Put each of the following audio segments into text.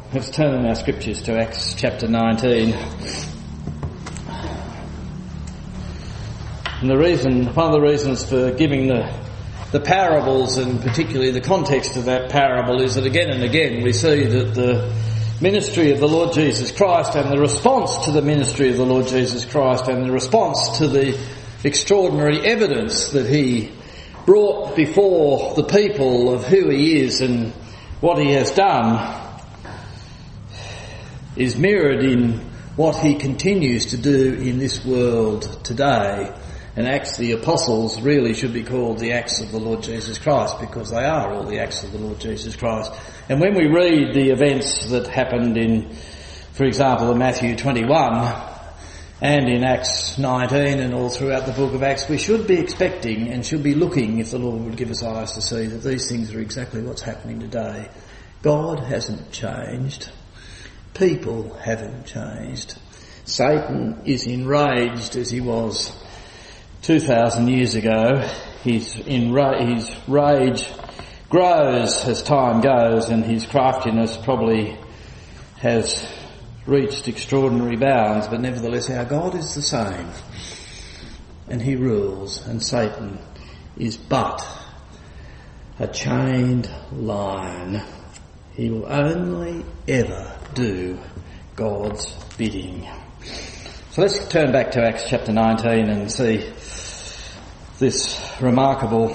Let's turn in our scriptures to Acts chapter 19. And one of the reasons for giving the parables, and particularly the context of that parable, is that again and again we see that the ministry of the Lord Jesus Christ and the response to the ministry of the Lord Jesus Christ and the response to the extraordinary evidence that he brought before the people of who he is and what he has done is mirrored in what he continues to do in this world today. And Acts of the Apostles really should be called the Acts of the Lord Jesus Christ, because they are all the Acts of the Lord Jesus Christ. And when we read the events that happened in, for example, in Matthew 21 and in Acts 19 and all throughout the book of Acts, we should be expecting and should be looking, if the Lord would give us eyes to see, that these things are exactly what's happening today. God hasn't changed. People haven't changed. Satan is enraged as he was 2,000 years ago. His rage grows as time goes, and his craftiness probably has reached extraordinary bounds, but nevertheless our God is the same, and he rules, and Satan is but a chained lion. He will only ever do God's bidding. So let's turn back to Acts chapter 19 and see this remarkable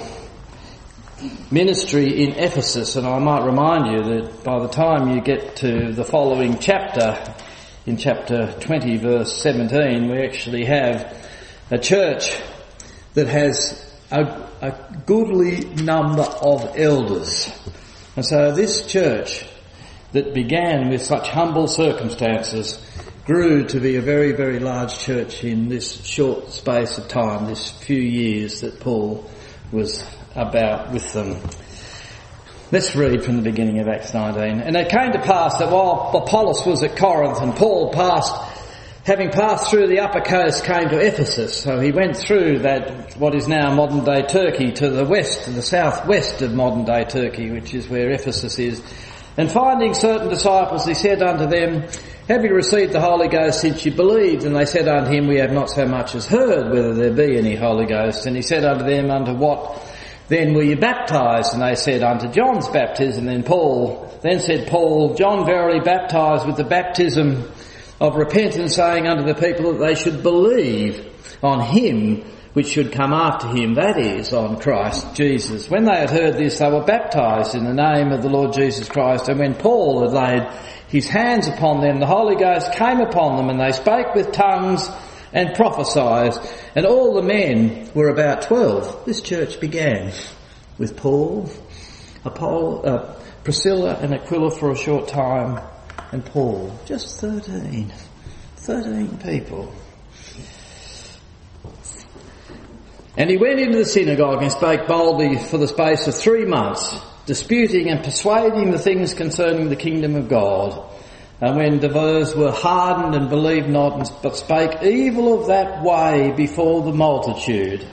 ministry in Ephesus. And I might remind you that by the time you get to the following chapter, in chapter 20 verse 17, we actually have a church that has a goodly number of elders. And so this church that began with such humble circumstances grew to be a very, very large church in this short space of time, this few years that Paul was about with them. Let's read from the beginning of Acts 19. And it came to pass that while Apollos was at Corinth and Paul having passed through the upper coast, came to Ephesus. So he went through that, what is now modern day Turkey, to the west, to the southwest of modern day Turkey, which is where Ephesus is. And finding certain disciples, he said unto them, Have you received the Holy Ghost since you believed? And they said unto him, We have not so much as heard whether there be any Holy Ghost. And he said unto them, Unto what then were you baptized? And they said, Unto John's baptism. Then said Paul, John verily baptized with the baptism of repentance, saying unto the people that they should believe on him which should come after him, that is, on Christ Jesus. When they had heard this, they were baptized in the name of the Lord Jesus Christ. And when Paul had laid his hands upon them, the Holy Ghost came upon them, and they spake with tongues and prophesied. And all the men were about 12. This church began with Paul, Priscilla and Aquila for a short time, and Paul. Just 13 people. And he went into the synagogue and spake boldly for the space of 3 months, disputing and persuading the things concerning the kingdom of God. And when divers were hardened and believed not, but spake evil of that way before the multitude.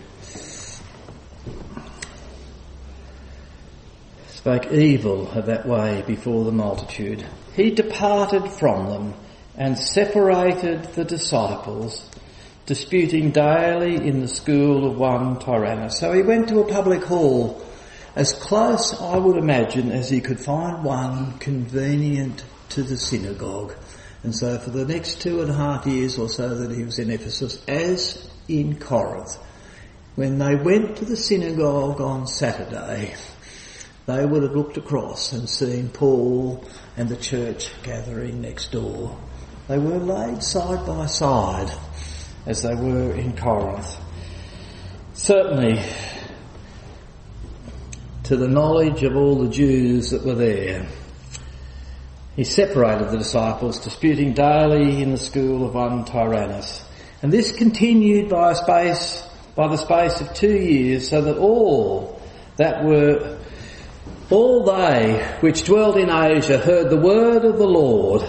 He departed from them and separated the disciples, disputing daily in the school of one Tyrannus. So he went to a public hall, as close, I would imagine, as he could find one convenient to the synagogue. And so for the next 2.5 years or so that he was in Ephesus, as in Corinth, when they went to the synagogue on Saturday, they would have looked across and seen Paul and the church gathering next door. They were laid side by side as they were in Corinth. Certainly, to the knowledge of all the Jews that were there, he separated the disciples, disputing daily in the school of one Tyrannus. And this continued by the space of 2 years, so that all they which dwelt in Asia heard the word of the Lord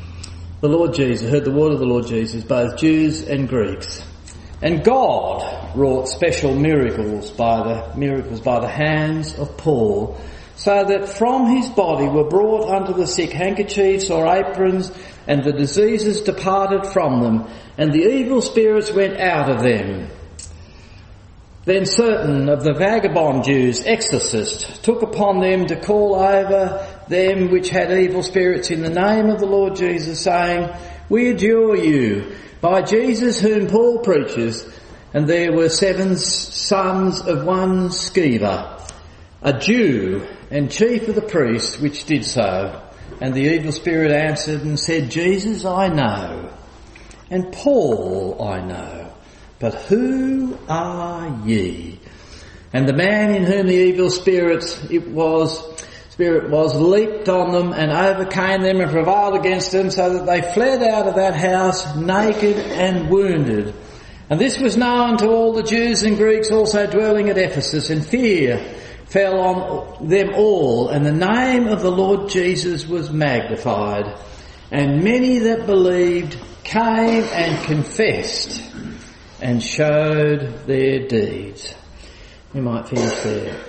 Jesus, both Jews and Greeks. And God wrought special miracles by the hands of Paul, so that from his body were brought unto the sick handkerchiefs or aprons, and the diseases departed from them, and the evil spirits went out of them. Then certain of the vagabond Jews, exorcists, took upon them to call over them which had evil spirits in the name of the Lord Jesus, saying, We adjure you by Jesus whom Paul preaches. And there were 7 sons of one Sceva, a Jew and chief of the priests, which did so. And the evil spirit answered and said, Jesus I know, and Paul I know, but who are ye? And the man in whom the evil spirit was leaped on them and overcame them and prevailed against them, so that they fled out of that house naked and wounded. And this was known to all the Jews and Greeks also dwelling at Ephesus, and fear fell on them all, and the name of the Lord Jesus was magnified. And many that believed came and confessed and showed their deeds. We might finish there.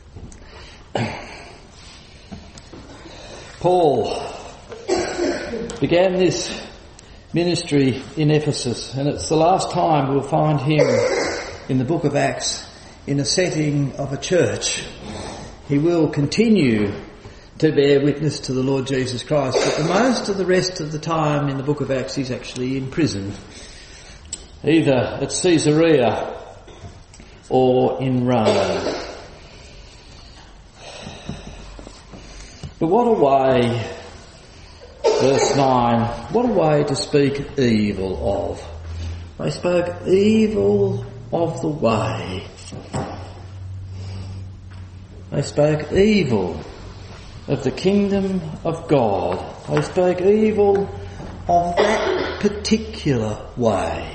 Paul began this ministry in Ephesus, and it's the last time we'll find him in the book of Acts in a setting of a church. He will continue to bear witness to the Lord Jesus Christ, but the most of the rest of the time in the book of Acts he's actually in prison, either at Caesarea or in Rome. But what a way, verse 9, what a way to speak evil of. They spoke evil of the way. They spoke evil of the kingdom of God. They spoke evil of that particular way.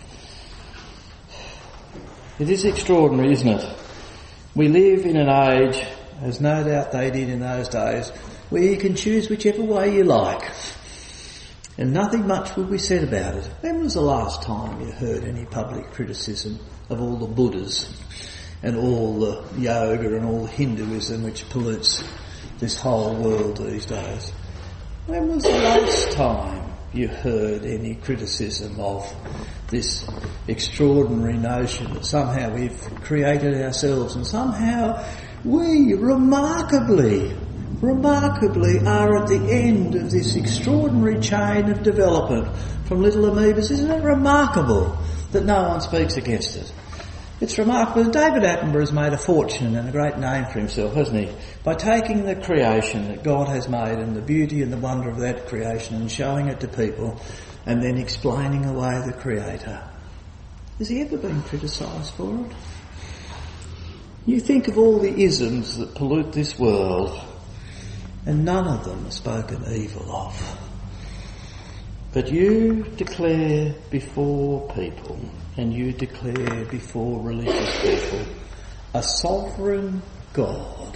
It is extraordinary, isn't it? We live in an age, as no doubt they did in those days, where you can choose whichever way you like. And nothing much will be said about it. When was the last time you heard any public criticism of all the Buddhas and all the yoga and all the Hinduism which pollutes this whole world these days? When was the last time you heard any criticism of this extraordinary notion that somehow we've created ourselves and somehow we remarkably are at the end of this extraordinary chain of development from little amoebas? Isn't it remarkable that no one speaks against it? It's remarkable. David Attenborough has made a fortune and a great name for himself, hasn't he? By taking the creation that God has made and the beauty and the wonder of that creation and showing it to people and then explaining away the Creator. Has he ever been criticised for it? You think of all the isms that pollute this world, and none of them are spoken evil of. But you declare before people, and you declare before religious people, a sovereign God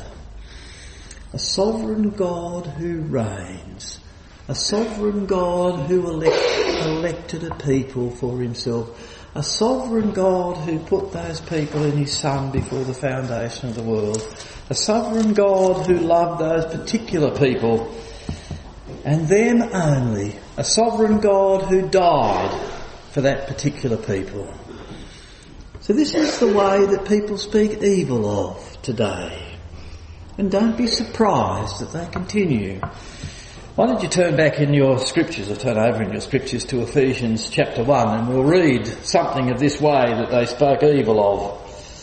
who reigns, a sovereign God who elected a people for himself, a sovereign God who put those people in his Son before the foundation of the world, a sovereign God who loved those particular people and them only, a sovereign God who died for that particular people. So this is the way that people speak evil of today. And don't be surprised that they continue. Why don't you turn back in your scriptures, or turn over in your scriptures to Ephesians chapter 1, and we'll read something of this way that they spoke evil of.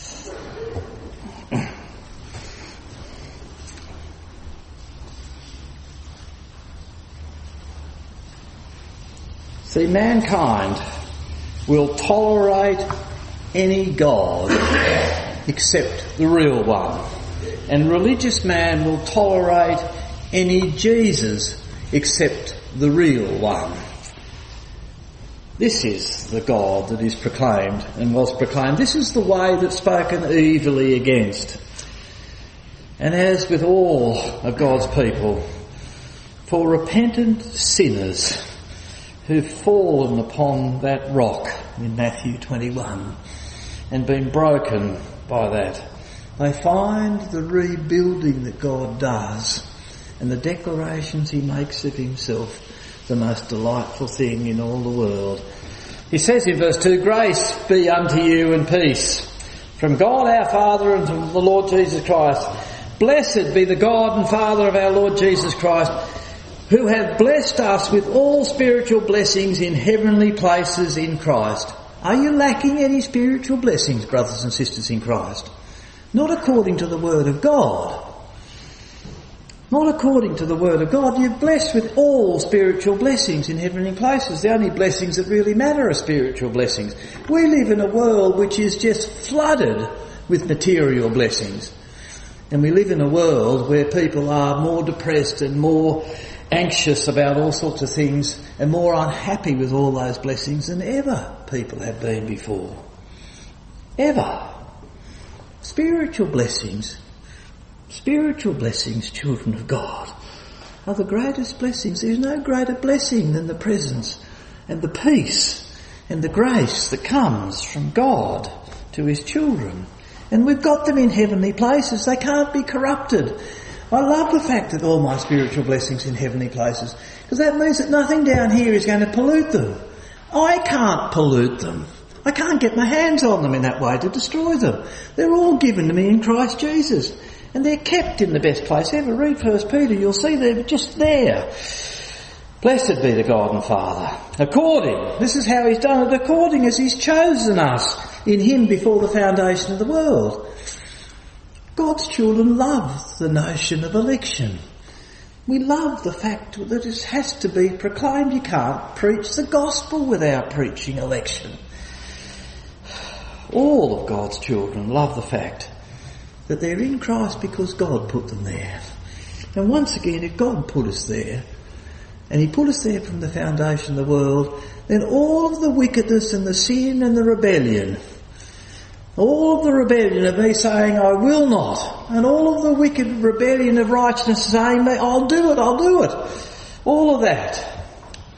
See, mankind will tolerate any God except the real one. And religious man will tolerate any Jesus except the real one. This is the God that is proclaimed and was proclaimed. This is the way that's spoken evilly against. And as with all of God's people, for repentant sinners who've fallen upon that rock in Matthew 21 and been broken by that they find the rebuilding that God does and the declarations he makes of himself the most delightful thing in all the world. He says in verse 2, "Grace be unto you and peace from God our Father and from the Lord Jesus Christ. Blessed be the God and Father of our Lord Jesus Christ, who hath blessed us with all spiritual blessings in heavenly places in Christ." Are you lacking any spiritual blessings, brothers and sisters in Christ? Not according to the Word of God. Not according to the Word of God. You're blessed with all spiritual blessings in heavenly places. The only blessings that really matter are spiritual blessings. We live in a world which is just flooded with material blessings. And we live in a world where people are more depressed and more anxious about all sorts of things and more unhappy with all those blessings than ever people have been before. Ever. Spiritual blessings, children of God, are the greatest blessings. There's no greater blessing than the presence and the peace and the grace that comes from God to his children. And we've got them in heavenly places. They can't be corrupted. I love the fact that all my spiritual blessings in heavenly places, because that means that nothing down here is going to pollute them. I can't pollute them. I can't get my hands on them in that way to destroy them. They're all given to me in Christ Jesus. And they're kept in the best place ever. Read 1 Peter, you'll see they're just there. Blessed be the God and Father. This is how he's done it, according as he's chosen us in him before the foundation of the world. God's children love the notion of election. We love the fact that it has to be proclaimed. You can't preach the gospel without preaching election. All of God's children love the fact that they're in Christ because God put them there. And once again, if God put us there, and he put us there from the foundation of the world, then all of the wickedness and the sin and the rebellion, all of the rebellion of me saying, I will not, and all of the wicked rebellion of righteousness saying, I'll do it, all of that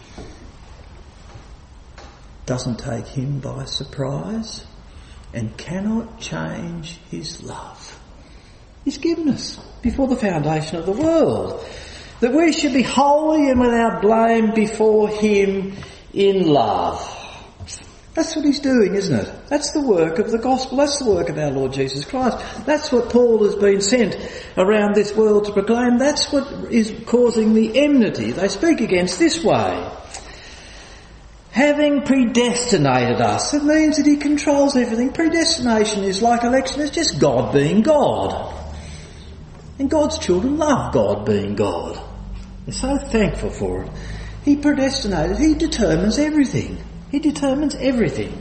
doesn't take him by surprise and cannot change his love. He's given us before the foundation of the world that we should be holy and without blame before him in love. That's what he's doing, isn't it? That's the work of the gospel. That's the work of our Lord Jesus Christ. That's what Paul has been sent around this world to proclaim. That's what is causing the enmity they speak against this way. Having predestinated us, it means that he controls everything. Predestination is like election. It's just God being God. And God's children love God being God. They're so thankful for it. He predestinated. He determines everything. He determines everything.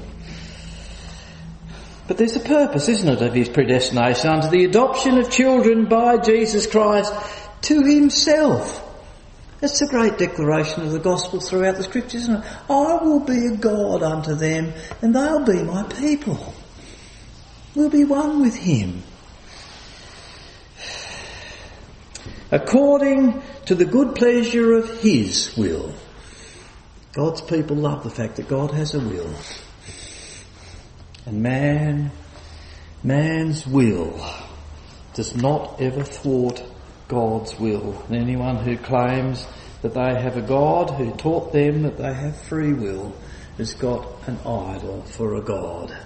But there's a purpose, isn't it, of his predestination unto the adoption of children by Jesus Christ to himself. That's the great declaration of the gospel throughout the scriptures, isn't it? I will be a God unto them and they'll be my people. We'll be one with him. According to the good pleasure of his will. God's people love the fact that God has a will. And man's will does not ever thwart God's will. And anyone who claims that they have a God who taught them that they have free will has got an idol for a God.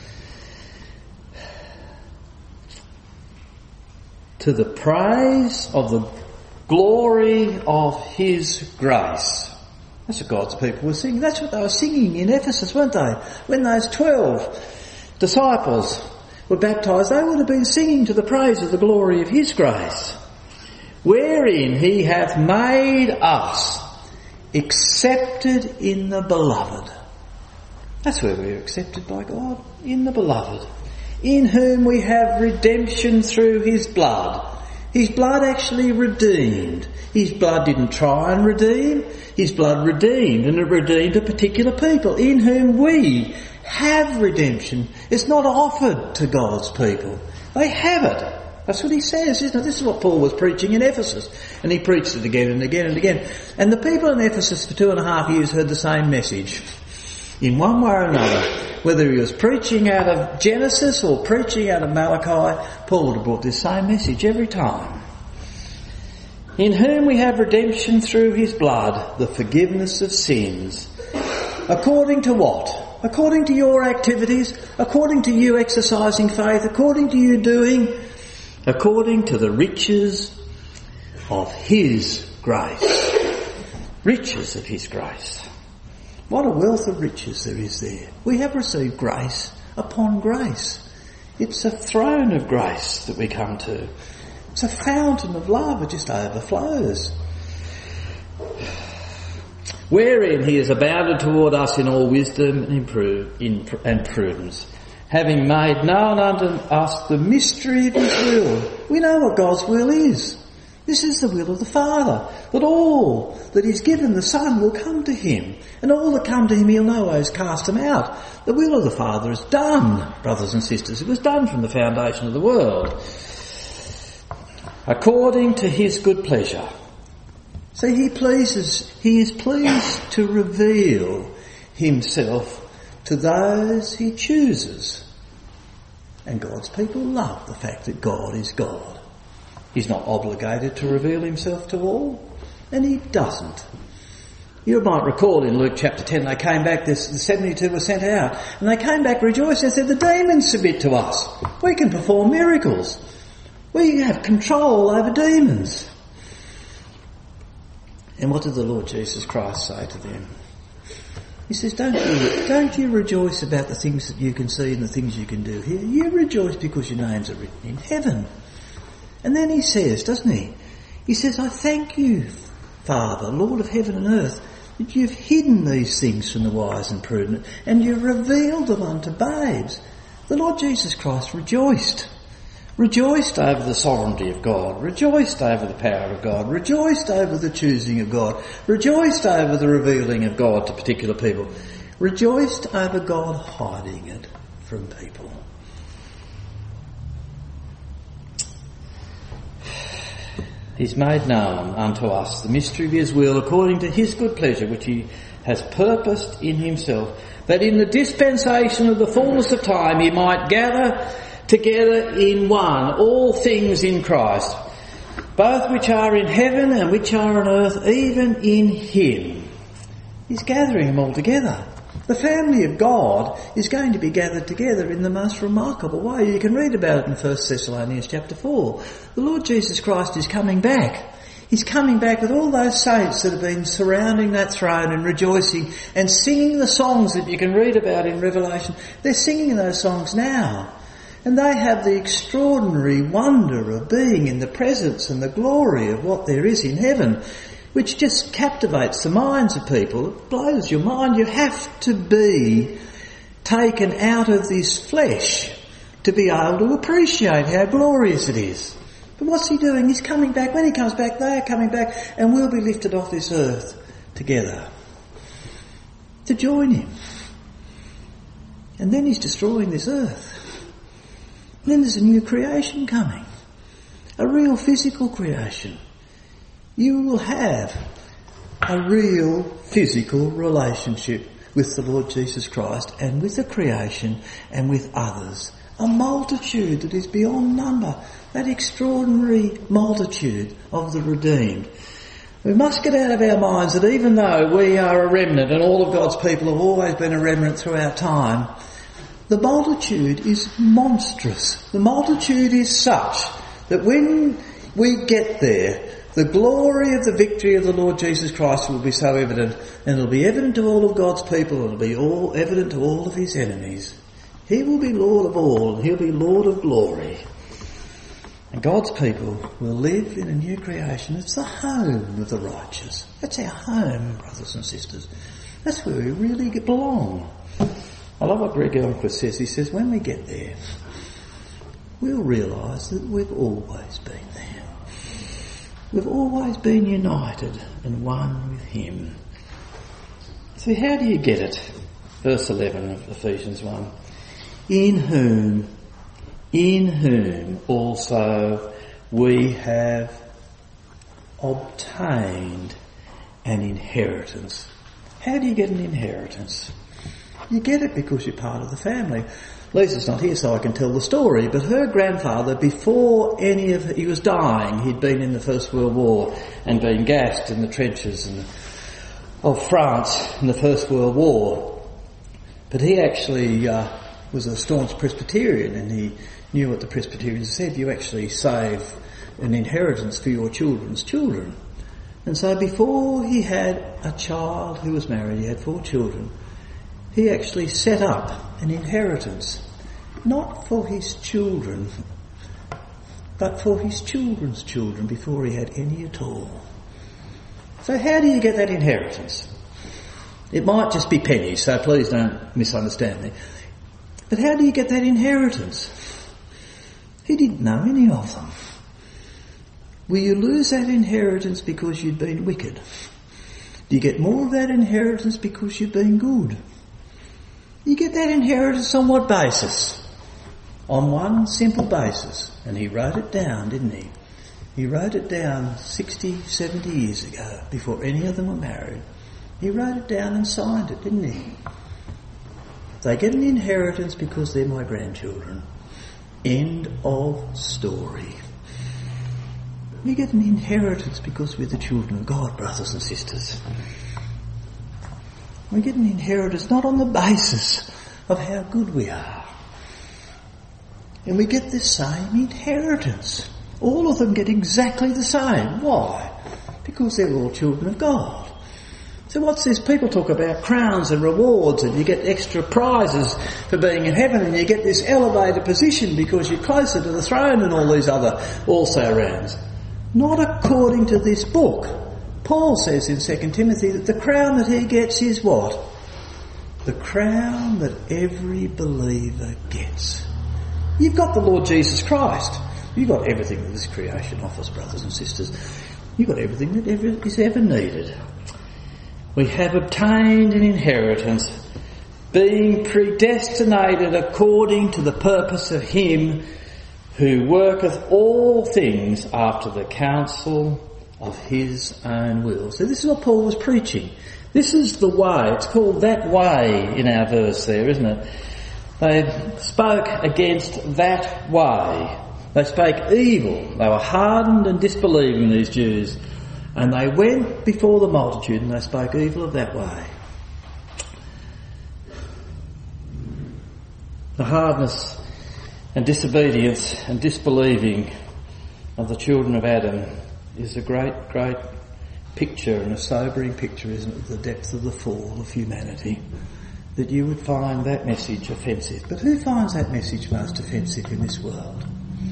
To the praise of the glory of his grace. That's what God's people were singing. That's what they were singing in Ephesus, weren't they? When those 12 disciples were baptised, they would have been singing to the praise of the glory of his grace, wherein he hath made us accepted in the beloved. That's where we are accepted by God, in the beloved, in whom we have redemption through his blood. His blood actually redeemed. His blood didn't try and redeem. His blood redeemed, and it redeemed a particular people in whom we have redemption. It's not offered to God's people. They have it. That's what he says, isn't it? This is what Paul was preaching in Ephesus. And he preached it again and again and again. And the people in Ephesus for 2.5 years heard the same message. in one way or another. Whether he was preaching out of Genesis or preaching out of Malachi, Paul would have brought this same message every time. In whom we have redemption through his blood, the forgiveness of sins. According to what? According to your activities, according to you exercising faith, according to you doing, according to the riches of his grace. Riches of his grace. What a wealth of riches there is there. We have received grace upon grace. It's a throne of grace that we come to. It's a fountain of love. It just overflows. Wherein he has abounded toward us in all wisdom and prudence, having made known unto us the mystery of his will. We know what God's will is. This is the will of the Father, that all that is given the Son will come to him, and all that come to him he'll no ways cast them out. The will of the Father is done, brothers and sisters. It was done from the foundation of the world, according to his good pleasure. So he is pleased to reveal himself to those he chooses. And God's people love the fact that God is God. He's not obligated to reveal himself to all, and he doesn't. You might recall in Luke chapter 10, they came back, the 72 were sent out, and they came back rejoicing and said, the demons submit to us. We can perform miracles. We have control over demons. And what did the Lord Jesus Christ say to them? He says, don't you rejoice about the things that you can see and the things you can do here. You rejoice because your names are written in heaven. And then he says, doesn't he? He says, I thank you, Father, Lord of heaven and earth, that you've hidden these things from the wise and prudent, and you've revealed them unto babes. The Lord Jesus Christ rejoiced over the sovereignty of God, rejoiced over the power of God, rejoiced over the choosing of God, rejoiced over the revealing of God to particular people, rejoiced over God hiding it from people. He's made known unto us the mystery of his will according to his good pleasure, which he has purposed in himself, that in the dispensation of the fullness of time he might gather together in one all things in Christ, both which are in heaven and which are on earth, even in him. He's gathering them all together. The family of God is going to be gathered together in the most remarkable way. You can read about it in 1 Thessalonians chapter 4. The Lord Jesus Christ is coming back. He's coming back with all those saints that have been surrounding that throne and rejoicing and singing the songs that you can read about in Revelation. They're singing those songs now. And they have the extraordinary wonder of being in the presence and the glory of what there is in heaven, which just captivates the minds of people. It blows your mind. You have to be taken out of this flesh to be able to appreciate how glorious it is. But what's he doing? He's coming back. When he comes back, they are coming back, and we'll be lifted off this earth together to join him. And then he's destroying this earth. And then there's a new creation coming, a real physical creation. You will have a real physical relationship with the Lord Jesus Christ and with the creation and with others. A multitude that is beyond number, that extraordinary multitude of the redeemed. We must get out of our minds that even though we are a remnant and all of God's people have always been a remnant throughout time, the multitude is monstrous. The multitude is such that when we get there, the glory of the victory of the Lord Jesus Christ will be so evident, and it'll be evident to all of God's people, it'll be all evident to all of his enemies. He will be Lord of all, and he'll be Lord of glory. And God's people will live in a new creation. It's the home of the righteous. That's our home, brothers and sisters. That's where we really belong. I love what Greg Elmquist says. He says, when we get there, we'll realise that we've always been there. We've always been united and one with him. So how do you get it? Verse 11 of Ephesians 1. In whom also we have obtained an inheritance. How do you get an inheritance? You get it because you're part of the family. Lisa's not here so I can tell the story, but her grandfather, before he was dying, he'd been in the First World War and been gassed in the trenches of France in the First World War. But he actually was a staunch Presbyterian, and he knew what the Presbyterians said: you actually save an inheritance for your children's children. And so before he had a child who was married, he had 4 children, he actually set up an inheritance, not for his children, but for his children's children before he had any at all. So how do you get that inheritance? It might just be pennies, so please don't misunderstand me. But how do you get that inheritance? He didn't know any of them. Will you lose that inheritance because you've been wicked? Do you get more of that inheritance because you've been good? You get that inheritance on what basis? On one simple basis. And he wrote it down, didn't he? He wrote it down 60, 70 years ago, before any of them were married. He wrote it down and signed it, didn't he? They get an inheritance because they're my grandchildren. End of story. We get an inheritance because we're the children of God, brothers and sisters. We get an inheritance not on the basis of how good we are. And we get the same inheritance. All of them get exactly the same. Why? Because they're all children of God. So what's this? People talk about crowns and rewards, and you get extra prizes for being in heaven, and you get this elevated position because you're closer to the throne and all these other also-rans. Not according to this book. Paul says in 2 Timothy that the crown that he gets is what? The crown that every believer gets. You've got the Lord Jesus Christ. You've got everything that this creation offers, brothers and sisters. You've got everything that is ever needed. We have obtained an inheritance, being predestinated according to the purpose of him who worketh all things after the counsel of his own will. So this is what Paul was preaching. This is the way. It's called that way in our verse there, isn't it? They spoke against that way. They spake evil. They were hardened and disbelieving, these Jews. And they went before the multitude and they spoke evil of that way. The hardness and disobedience and disbelieving of the children of Adam is a great, great picture, and a sobering picture, isn't it, of the depth of the fall of humanity. That you would find that message offensive. But who finds that message most offensive in this world?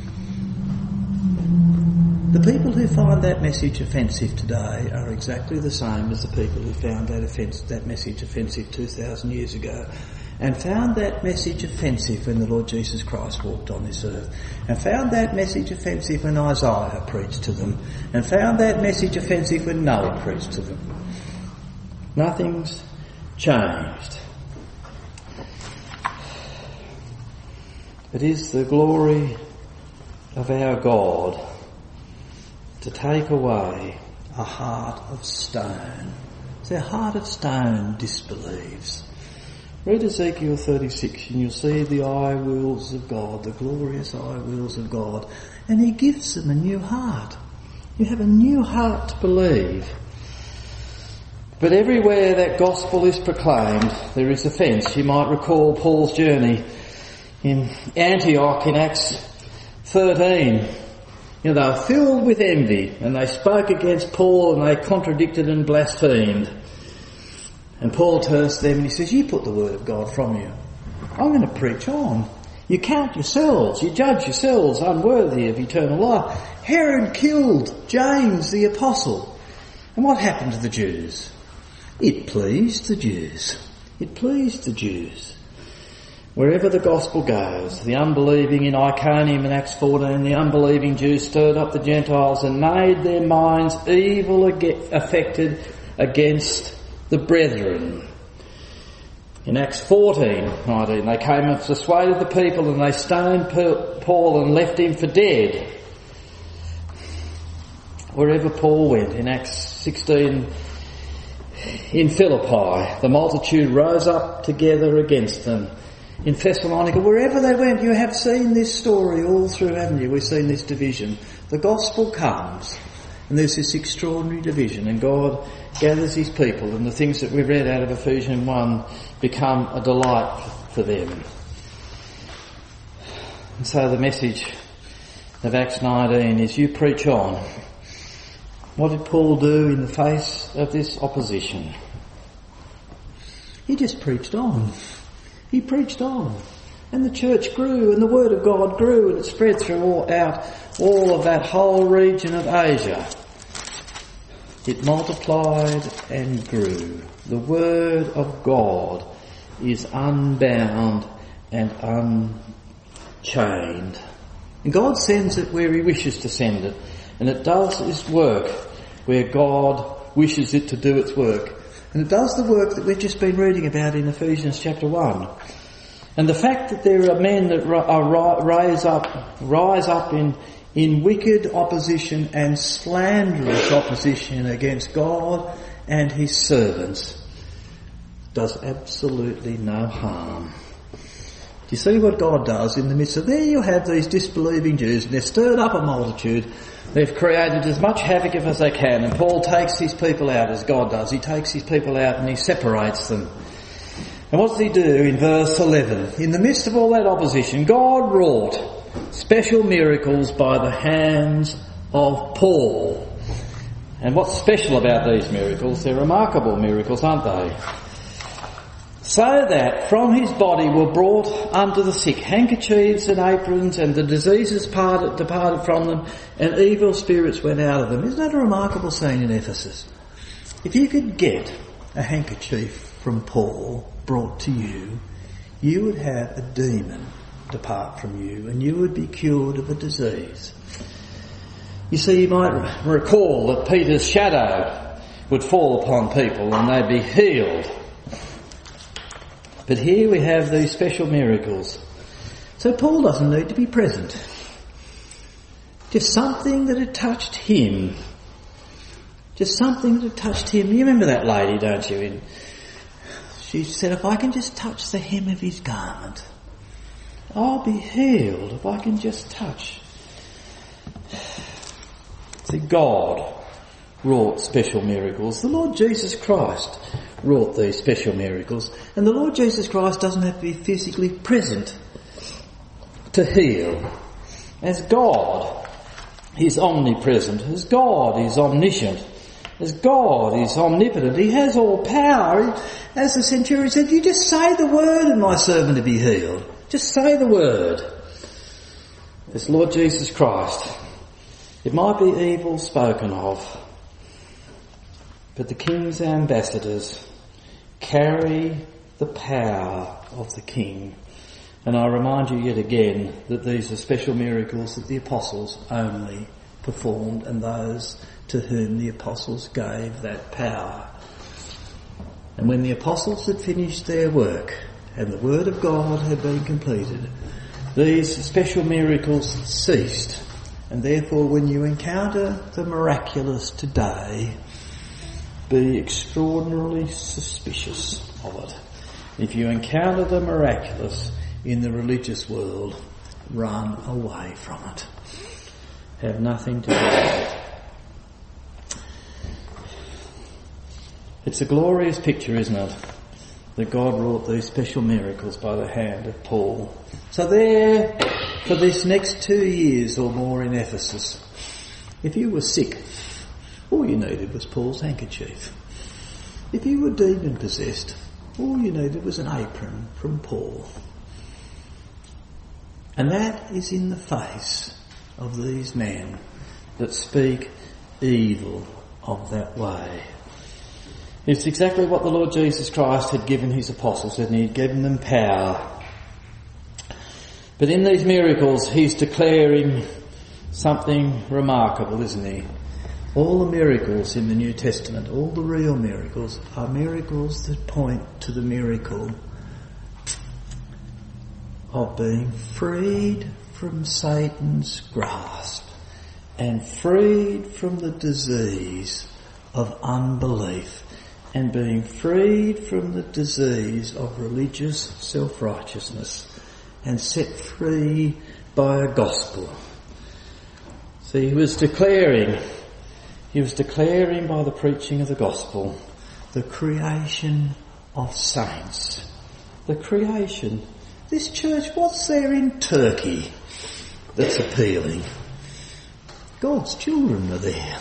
The people who find that message offensive today are exactly the same as the people who found that message offensive 2,000 years ago, and found that message offensive when the Lord Jesus Christ walked on this earth, and found that message offensive when Isaiah preached to them, and found that message offensive when Noah preached to them. Nothing's changed. It is the glory of our God to take away a heart of stone. So a heart of stone disbelieves. Read Ezekiel 36 and you'll see the eye wills of God, the glorious eye wills of God. And he gives them a new heart. You have a new heart to believe. But everywhere that gospel is proclaimed, there is offence. You might recall Paul's journey in Antioch in Acts 13. You know, they were filled with envy and they spoke against Paul and they contradicted and blasphemed. And Paul turns to them and he says, you put the word of God from you. I'm going to preach on. You count yourselves, you judge yourselves unworthy of eternal life. Herod killed James the apostle. And what happened to the Jews? It pleased the Jews. It pleased the Jews. Wherever the gospel goes, the unbelieving in Iconium in Acts 14, the unbelieving Jews stirred up the Gentiles and made their minds evil affected against the brethren. In Acts 14:19, they came and persuaded the people and they stoned Paul and left him for dead. Wherever Paul went, in Acts 16, In Philippi, the multitude rose up together against them. In Thessalonica, wherever they went, you have seen this story all through, haven't you? We've seen this division. The gospel comes, and there's this extraordinary division, and God gathers his people, and the things that we read out of Ephesians 1 become a delight for them. And so the message of Acts 19 is, you preach on. What did Paul do in the face of this opposition? He just preached on. He preached on. And the church grew, and the word of God grew, and it spread throughout all of that whole region of Asia. It multiplied and grew. The word of God is unbound and unchained. And God sends it where he wishes to send it. And it does its work where God wishes it to do its work. And it does the work that we've just been reading about in Ephesians chapter 1. And the fact that there are men that rise up in wicked opposition and slanderous opposition against God and his servants does absolutely no harm. Do you see what God does in the midst of there? You have these disbelieving Jews, and they've stirred up a multitude. They've created as much havoc as they can, and Paul takes his people out as God does. He takes his people out and he separates them. And what does he do in verse 11? In the midst of all that opposition, God wrought special miracles by the hands of Paul. And what's special about these miracles? They're remarkable miracles, aren't they? So that from his body were brought unto the sick handkerchiefs and aprons, and the diseases departed from them, and evil spirits went out of them. Isn't that a remarkable scene in Ephesus? If you could get a handkerchief from Paul brought to you, you would have a demon depart from you, and you would be cured of a disease. You see, you might recall that Peter's shadow would fall upon people and they'd be healed. But here we have these special miracles. So Paul doesn't need to be present. Just something that had touched him. Just something that had touched him. You remember that lady, don't you? She said, if I can just touch the hem of his garment, I'll be healed if I can just touch. See, God wrought special miracles. The Lord Jesus Christ wrought these special miracles. And the Lord Jesus Christ doesn't have to be physically present to heal. As God, he's omnipresent. As God, he's omniscient. As God, he's omnipotent. He has all power. As the centurion said, you just say the word and my servant will be healed. Just say the word. As Lord Jesus Christ. It might be evil spoken of, but the King's ambassadors carry the power of the King. And I remind you yet again that these are special miracles that the apostles only performed, and those to whom the apostles gave that power. And when the apostles had finished their work and the word of God had been completed, these special miracles ceased. And therefore, when you encounter the miraculous today, be extraordinarily suspicious of it. If you encounter the miraculous in the religious world, run away from it. Have nothing to do with it. It's a glorious picture, isn't it? That God wrought these special miracles by the hand of Paul. So there, for this next 2 years or more in Ephesus, if you were sick, all you needed was Paul's handkerchief. If you were demon possessed, all you needed was an apron from Paul. And that is in the face of these men that speak evil of that way. It's exactly what the Lord Jesus Christ had given his apostles, and he had given them power. But in these miracles, he's declaring something remarkable, isn't he? All the miracles in the New Testament, all the real miracles, are miracles that point to the miracle of being freed from Satan's grasp and freed from the disease of unbelief and being freed from the disease of religious self-righteousness and set free by a gospel. See, he was declaring by the preaching of the gospel the creation of saints. The creation. This church, what's there in Turkey that's appealing? God's children are there.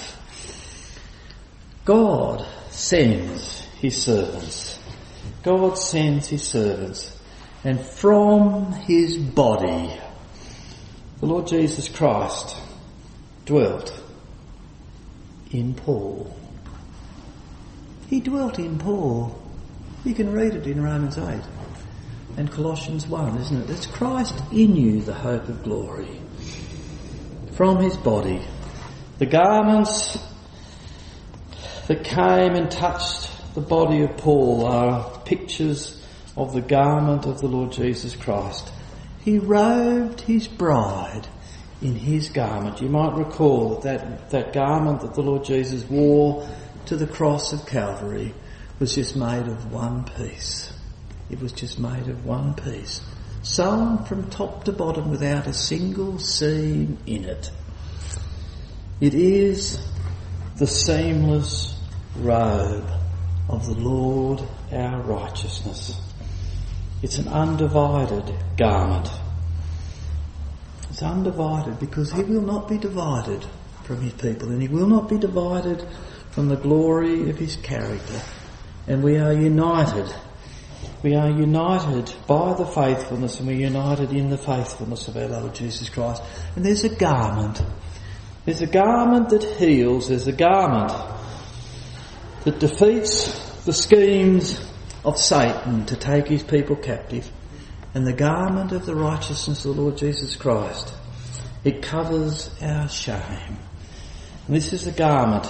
God sends his servants. God sends his servants. And from his body, the Lord Jesus Christ dwelt in Paul. He dwelt in Paul. You can read it in Romans 8 and Colossians 1, isn't it? It's Christ in you, the hope of glory. From his body, the garments that came and touched the body of Paul are pictures of the garment of the Lord Jesus Christ. He robed his bride in his garment. You might recall that garment that the Lord Jesus wore to the cross of Calvary was just made of one piece. It was just made of one piece, sewn from top to bottom without a single seam in it. It is the seamless robe of the Lord our righteousness. It's an undivided garment. It's undivided because he will not be divided from his people, and he will not be divided from the glory of his character. And we are united. We are united by the faithfulness, and we're united in the faithfulness of our Lord Jesus Christ. And there's a garment. There's a garment that heals. There's a garment that defeats the schemes of Satan to take his people captive. And the garment of the righteousness of the Lord Jesus Christ, it covers our shame. And this is a garment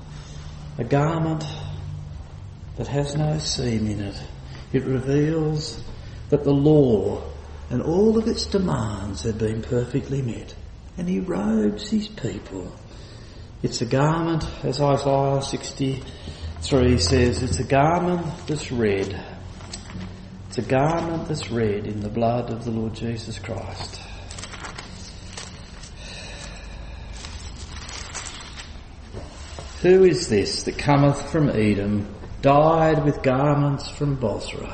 that has no seam in it. It reveals that the law and all of its demands have been perfectly met. And he robes his people. It's a garment, as Isaiah 63 says, it's a garment that's red. It's a garment that's red in the blood of the Lord Jesus Christ. Who is this that cometh from Edom, dyed with garments from Bozrah?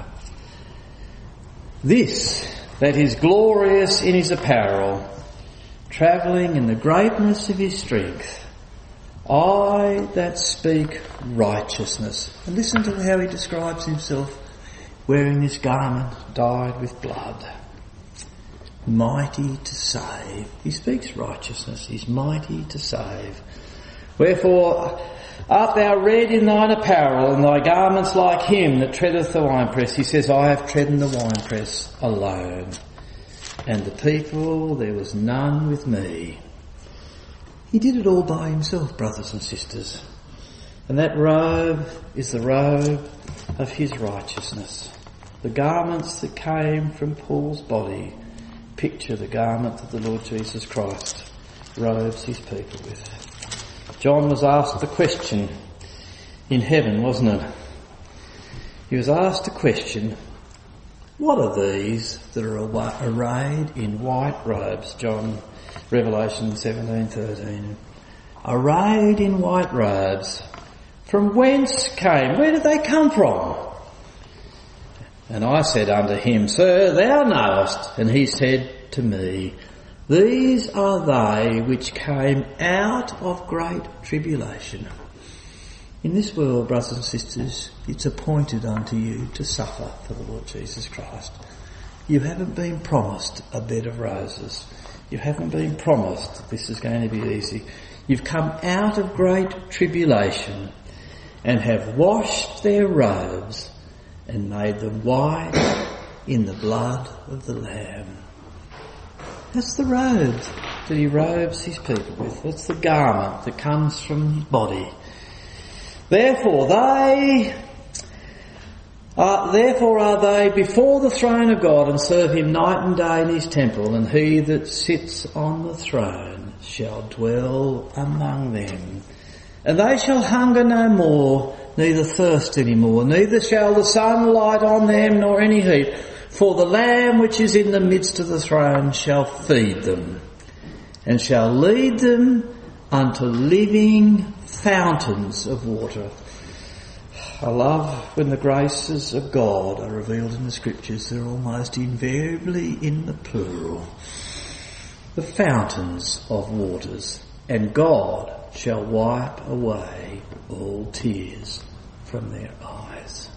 This that is glorious in his apparel, travelling in the greatness of his strength. I that speak righteousness. And listen to how he describes himself, wearing this garment dyed with blood. Mighty to save. He speaks righteousness. He's mighty to save. Wherefore art thou red in thine apparel, and thy garments like him that treadeth the winepress. He says, I have trodden the winepress alone, and the people, there was none with me. He did it all by himself, brothers and sisters. And that robe is the robe of his righteousness. The garments that came from Paul's body picture the garment that the Lord Jesus Christ robes his people with. John was asked the question in heaven, wasn't it? He was asked a question, what are these that are arrayed in white robes? Revelation 17:13. Arrayed in white robes. From whence came? Where did they come from? And I said unto him, Sir, thou knowest. And he said to me, These are they which came out of great tribulation. In this world, brothers and sisters, it's appointed unto you to suffer for the Lord Jesus Christ. You haven't been promised a bed of roses. You haven't been promised this is going to be easy. You've come out of great tribulation and have washed their robes and made them white in the blood of the Lamb. That's the robes that he robes his people with. That's the garment that comes from his body. Therefore are they before the throne of God and serve him night and day in his temple, and he that sits on the throne shall dwell among them. And they shall hunger no more, neither thirst any more, neither shall the sun light on them nor any heat. For the Lamb which is in the midst of the throne shall feed them, and shall lead them unto living fountains of water. I love when the graces of God are revealed in the Scriptures. They're almost invariably in the plural. The fountains of waters, and God shall wipe away all tears from their eyes.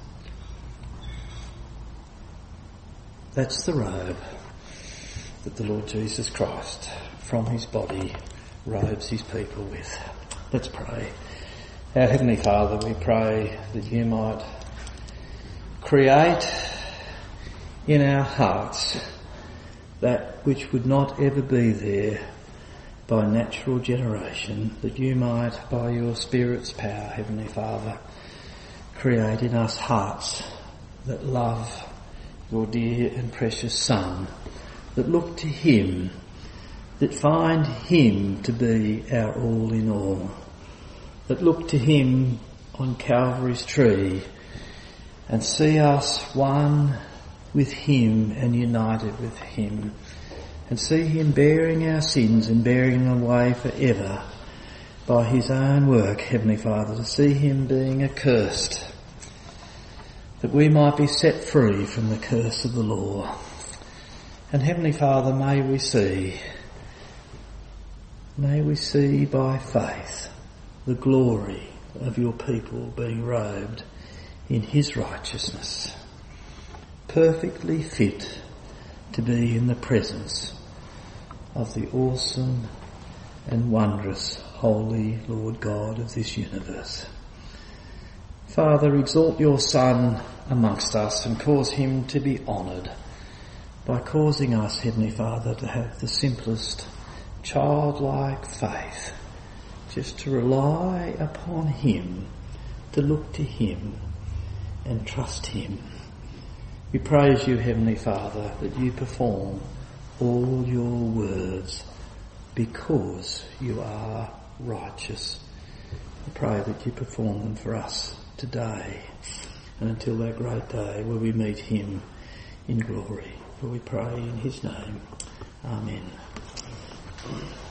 That's the robe that the Lord Jesus Christ, from his body, robes his people with. Let's pray. Our Heavenly Father, we pray that you might create in our hearts that which would not ever be there by natural generation, that you might, by your Spirit's power, Heavenly Father, create in us hearts that love your dear and precious Son, that look to him, that find him to be our all in all, that look to him on Calvary's tree and see us one with him and united with him, and see him bearing our sins and bearing them away forever by his own work, Heavenly Father, to see him being accursed, that we might be set free from the curse of the law. And Heavenly Father, may we see by faith the glory of your people being robed in his righteousness, perfectly fit to be in the presence of the awesome and wondrous holy Lord God of this universe. Father, exalt your Son amongst us and cause him to be honoured by causing us, Heavenly Father, to have the simplest childlike faith, just to rely upon him, to look to him and trust him. We praise you, Heavenly Father, that you perform all your words because you are righteous. I pray that you perform them for us today and until that great day where we meet him in glory. For we pray in his name. Amen.